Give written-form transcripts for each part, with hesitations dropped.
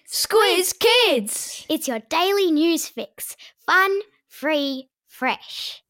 Squiz Kids! It's your daily news fix. Fun, free, fresh.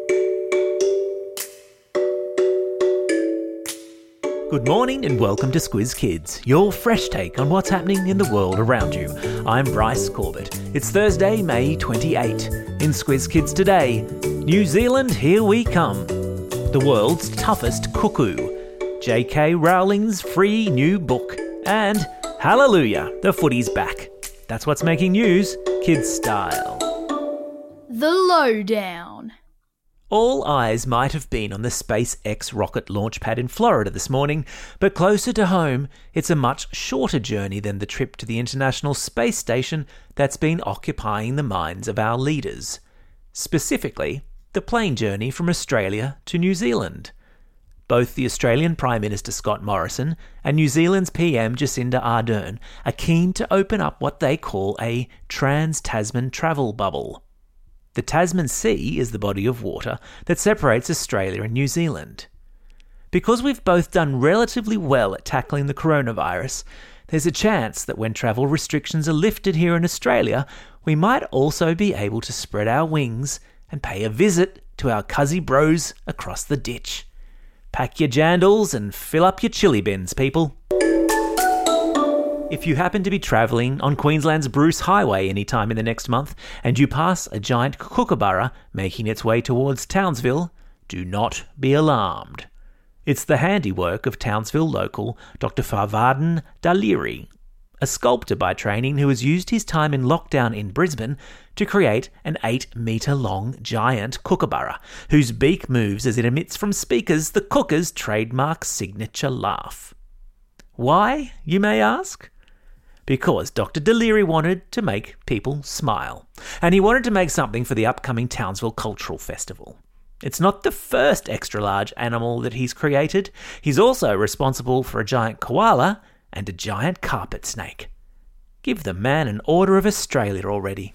Good morning and welcome to Squiz Kids, your fresh take on what's happening in the world around you. I'm Bryce Corbett. It's Thursday, May 28. In Squiz Kids today, New Zealand, here we come. The world's toughest cuckoo. J.K. Rowling's free new book. And hallelujah, the footy's back. That's what's making news, kids style. The Lowdown. All eyes might have been on the SpaceX rocket launch pad in Florida this morning, but closer to home, it's a much shorter journey than the trip to the International Space Station that's been occupying the minds of our leaders. Specifically, the plane journey from Australia to New Zealand. Both the Australian Prime Minister Scott Morrison and New Zealand's PM Jacinda Ardern are keen to open up what they call a trans-Tasman travel bubble. The Tasman Sea is the body of water that separates Australia and New Zealand. Because we've both done relatively well at tackling the coronavirus, there's a chance that when travel restrictions are lifted here in Australia, we might also be able to spread our wings and pay a visit to our cuzzy bros across the ditch. Pack your jandals and fill up your chili bins, people. If you happen to be travelling on Queensland's Bruce Highway any time in the next month and you pass a giant kookaburra making its way towards Townsville, do not be alarmed. It's the handiwork of Townsville local Dr. Farvaden Daliri, a sculptor by training who has used his time in lockdown in Brisbane to create an 8-metre-long giant kookaburra, whose beak moves as it emits from speakers the Cooker's trademark signature laugh. Why, you may ask? Because Dr. Daliri wanted to make people smile, and he wanted to make something for the upcoming Townsville Cultural Festival. It's not the first extra-large animal that he's created. He's also responsible for a giant koala and a giant carpet snake. Give the man an Order of Australia already.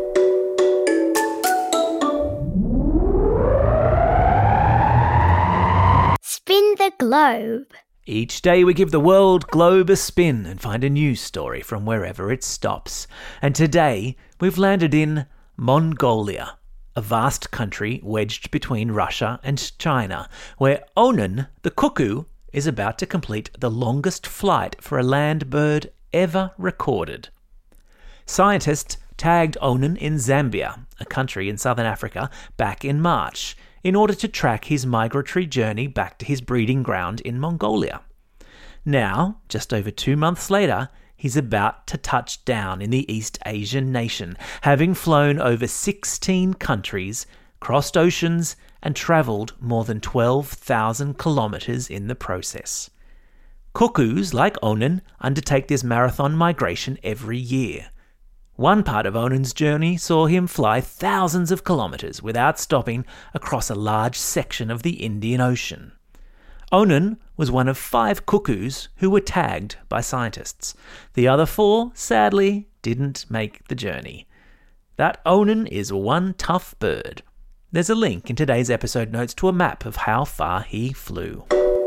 Spin the globe. Each day we give the world globe a spin and find a news story from wherever it stops. And today we've landed in Mongolia, a vast country wedged between Russia and China, where Onan, the cuckoo, is about to complete the longest flight for a land bird ever recorded. Scientists tagged Onan in Zambia, a country in southern Africa, back in March, in order to track his migratory journey back to his breeding ground in Mongolia. Now, just over 2 months later, he's about to touch down in the East Asian nation, having flown over 16 countries, crossed oceans, and travelled more than 12,000 kilometres in the process. Cuckoos, like Onan, undertake this marathon migration every year. One part of Onan's journey saw him fly thousands of kilometres without stopping across a large section of the Indian Ocean. Onan was one of 5 cuckoos who were tagged by scientists. The other 4, sadly, didn't make the journey. That Onan is one tough bird. There's a link in today's episode notes to a map of how far he flew.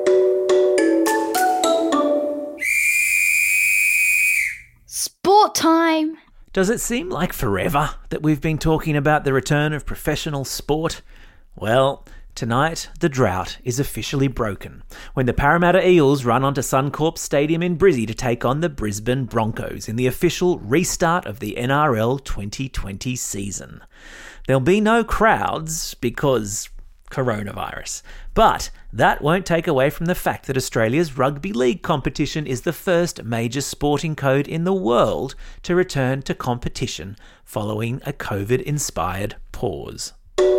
Sport time! Does it seem like forever that we've been talking about the return of professional sport? Well, tonight the drought is officially broken when the Parramatta Eels run onto Suncorp Stadium in Brizzy to take on the Brisbane Broncos in the official restart of the NRL 2020 season. There'll be no crowds because coronavirus, but that won't take away from the fact that Australia's rugby league competition is the first major sporting code in the world to return to competition following a COVID-inspired pause.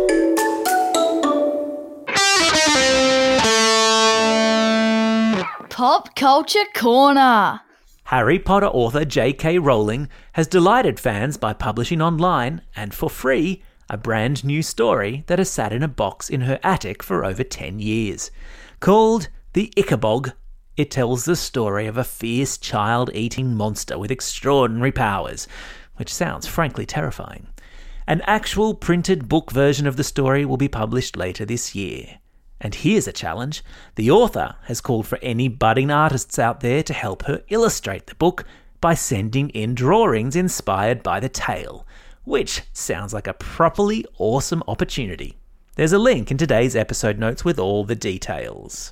Pop Culture Corner. Harry Potter author J.K. Rowling has delighted fans by publishing online, and for free, a brand new story that has sat in a box in her attic for over 10 years. Called The Ichabog, it tells the story of a fierce child-eating monster with extraordinary powers, which sounds frankly terrifying. An actual printed book version of the story will be published later this year. And here's a challenge. The author has called for any budding artists out there to help her illustrate the book, by sending in drawings inspired by the tale, which sounds like a properly awesome opportunity. There's a link in today's episode notes with all the details.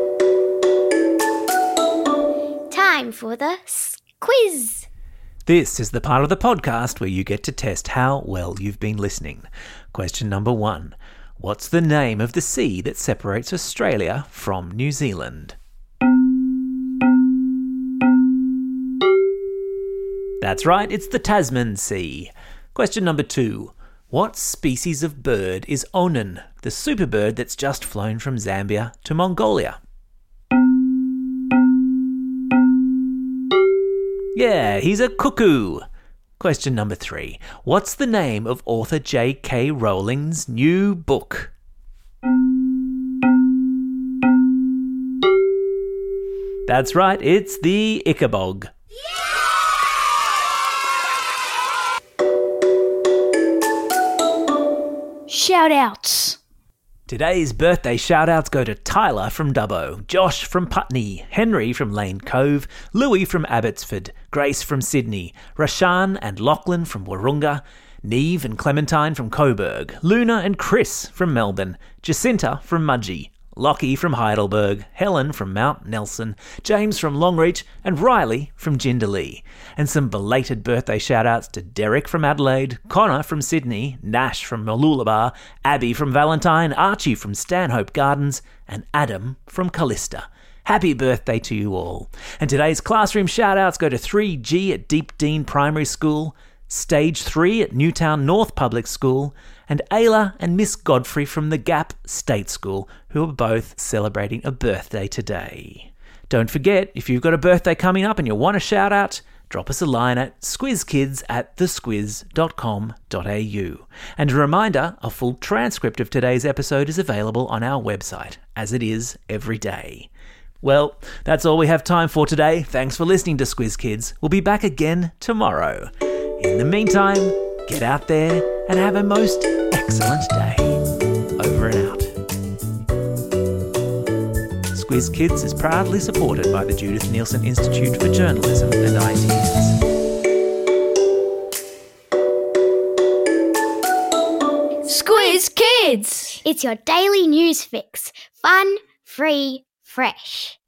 Time for the quiz. This is the part of the podcast where you get to test how well you've been listening. Question number 1. What's the name of the sea that separates Australia from New Zealand? That's right, it's the Tasman Sea. Question number 2. What species of bird is Onan, the superbird that's just flown from Zambia to Mongolia? Yeah, he's a cuckoo. Question number 3. What's the name of author J.K. Rowling's new book? That's right, it's the Ichabod. Shout-outs. Today's birthday shout-outs go to Tyler from Dubbo, Josh from Putney, Henry from Lane Cove, Louis from Abbotsford, Grace from Sydney, Rashan and Lachlan from Wahroonga, Neve and Clementine from Coburg, Luna and Chris from Melbourne, Jacinta from Mudgee, Lockie from Heidelberg, Helen from Mount Nelson, James from Longreach, and Riley from Jindalee. And some belated birthday shout-outs to Derek from Adelaide, Connor from Sydney, Nash from Mooloolaba, Abby from Valentine, Archie from Stanhope Gardens, and Adam from Callista. Happy birthday to you all. And today's classroom shout-outs go to 3G at Deep Dean Primary School, Stage 3 at Newtown North Public School, and Ayla and Miss Godfrey from the Gap State School, who are both celebrating a birthday today. Don't forget, if you've got a birthday coming up and you want a shout out, drop us a line at squizkids@thesquiz.com.au. And a reminder, a full transcript of today's episode is available on our website, as it is every day. Well, that's all we have time for today. Thanks for listening to Squiz Kids. We'll be back again tomorrow. In the meantime, get out there and have a most excellent day. Over and out. Squiz Kids is proudly supported by the Judith Neilson Institute for Journalism and Ideas. Squiz Kids! It's your daily news fix. Fun, free, fresh.